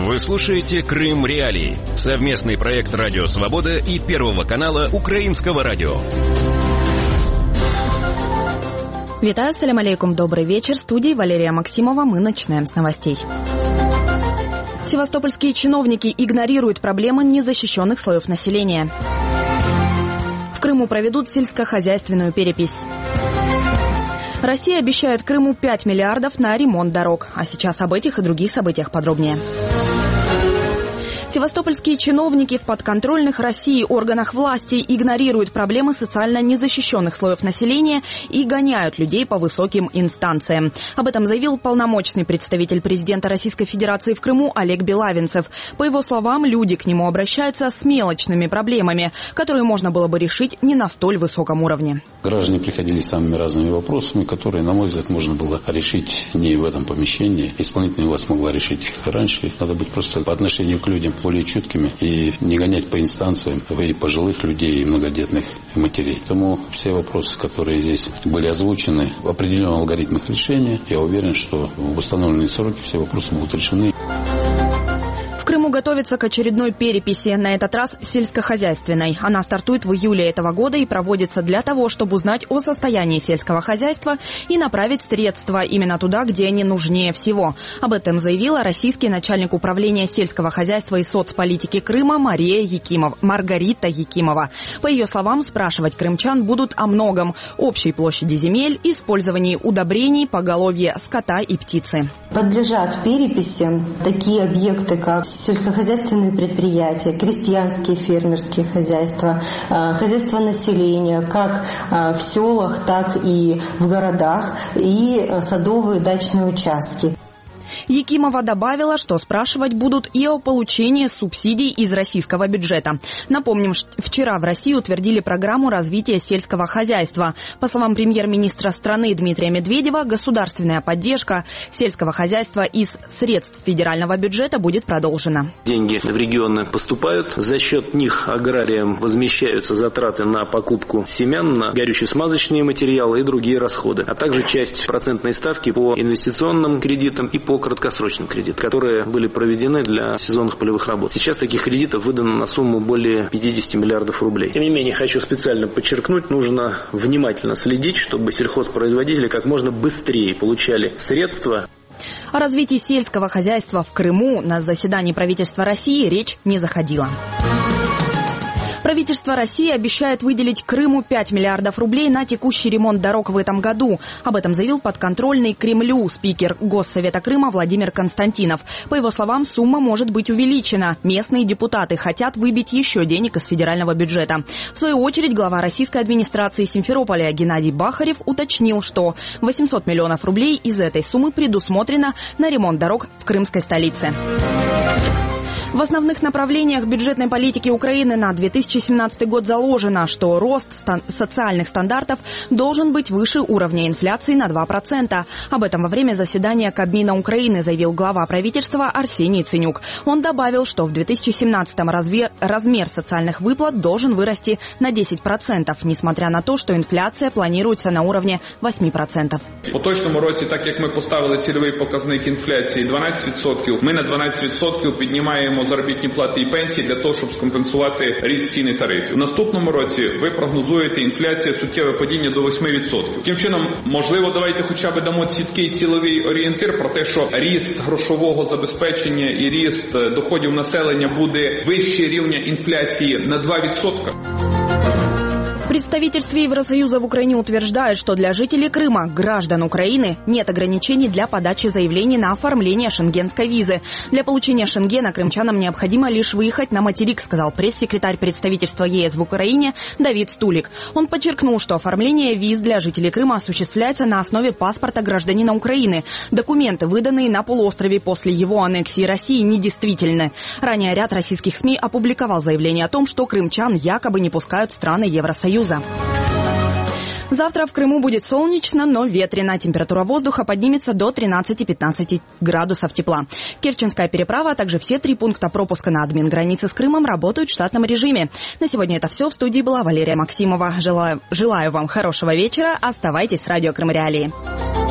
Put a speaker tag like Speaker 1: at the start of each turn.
Speaker 1: Вы слушаете «Крым Реалии» — совместный проект «Радио Свобода» и Первого канала Украинского радио.
Speaker 2: Витаю, салям алейкум, добрый вечер. В студии Валерия Максимова. Мы начинаем с новостей. Севастопольские чиновники игнорируют проблемы незащищенных слоев населения. В Крыму проведут сельскохозяйственную перепись. Россия обещает Крыму 5 миллиардов на ремонт дорог. А сейчас об этих и других событиях подробнее. Севастопольские чиновники в подконтрольных России органах власти игнорируют проблемы социально незащищенных слоев населения и гоняют людей по высоким инстанциям. Об этом заявил полномочный представитель президента Российской Федерации в Крыму Олег Белавинцев. По его словам, люди к нему обращаются с мелочными проблемами, которые можно было бы решить не на столь высоком уровне.
Speaker 3: Граждане приходили с самыми разными вопросами, которые, на мой взгляд, можно было решить не в этом помещении. Исполнительная власть могла решить их раньше. Надо быть просто по отношению к людям более чуткими и не гонять по инстанциям и пожилых людей, и многодетных матерей. Поэтому все вопросы, которые здесь были озвучены, в определенном алгоритме их решения, я уверен, что в установленные сроки все вопросы будут решены.
Speaker 2: В Крыму готовится к очередной переписи, на этот раз сельскохозяйственной. Она стартует в июле этого года и проводится для того, чтобы узнать о состоянии сельского хозяйства и направить средства именно туда, где они нужнее всего. Об этом заявила российский начальник управления сельского хозяйства и соцполитики Крыма Маргарита Якимова. По ее словам, спрашивать крымчан будут о многом: общей площади земель, использовании удобрений, поголовье скота и птицы.
Speaker 4: Подлежат переписи такие объекты, как сельскохозяйственные предприятия, крестьянские фермерские хозяйства, хозяйство населения, как в селах, так и в городах, и садовые дачные участки.
Speaker 2: Якимова добавила, что спрашивать будут и о получении субсидий из российского бюджета. Напомним, вчера в России утвердили программу развития сельского хозяйства. По словам премьер-министра страны Дмитрия Медведева, государственная поддержка сельского хозяйства из средств федерального бюджета будет продолжена.
Speaker 5: Деньги в регионы поступают, за счет них аграриям возмещаются затраты на покупку семян, на горюче-смазочные материалы и другие расходы, а также часть процентной ставки по инвестиционным кредитам и по краткосрочным кредитам, которые были проведены для сезонных полевых работ. Сейчас таких кредитов выдано на сумму более 50 миллиардов рублей. Тем не менее, хочу специально подчеркнуть, нужно внимательно следить, чтобы сельхозпроизводители как можно быстрее получали средства.
Speaker 2: О развитии сельского хозяйства в Крыму на заседании правительства России речь не заходила. Правительство России обещает выделить Крыму 5 миллиардов рублей на текущий ремонт дорог в этом году. Об этом заявил подконтрольный Кремлю спикер Госсовета Крыма Владимир Константинов. По его словам, сумма может быть увеличена. Местные депутаты хотят выбить еще денег из федерального бюджета. В свою очередь, глава российской администрации Симферополя Геннадий Бахарев уточнил, что 800 миллионов рублей из этой суммы предусмотрено на ремонт дорог в крымской столице. В основных направлениях бюджетной политики Украины на 2017 год заложено, что рост социальных стандартов должен быть выше уровня инфляции на 2%. Об этом во время заседания Кабмина Украины заявил глава правительства Арсений Яценюк. Он добавил, что в 2017-м размер социальных выплат должен вырасти на 10%, несмотря на то, что инфляция планируется на уровне 8%.
Speaker 6: В поточному році, так як ми поставили цільовий показник інфляції 12%, ми на 12% піднімаємо заробітні плати і пенсії для того, щоб скомпенсувати ріст цін і тарифів. У наступному році ви прогнозуєте інфляцію суттєве падіння до 8%. Таким чином, можливо, давайте хоча б дамо чіткий ціловий орієнтир про те, що ріст грошового забезпечення і ріст доходів населення буде вище рівня інфляції на 2%.
Speaker 2: В представительстве Евросоюза в Украине утверждают, что для жителей Крыма, граждан Украины, нет ограничений для подачи заявлений на оформление шенгенской визы. Для получения шенгена крымчанам необходимо лишь выехать на материк, сказал пресс-секретарь представительства ЕС в Украине Давид Стулик. Он подчеркнул, что оформление виз для жителей Крыма осуществляется на основе паспорта гражданина Украины. Документы, выданные на полуострове после его аннексии России, недействительны. Ранее ряд российских СМИ опубликовал заявление о том, что крымчан якобы не пускают в страны Евросоюза. Завтра в Крыму будет солнечно, но ветрено. Температура воздуха поднимется до 13-15 градусов тепла. Керченская переправа, а также все 3 пункта пропуска на админгранице с Крымом работают в штатном режиме. На сегодня это все. В студии была Валерия Максимова. Желаю вам хорошего вечера. Оставайтесь с радио Крым Реалии.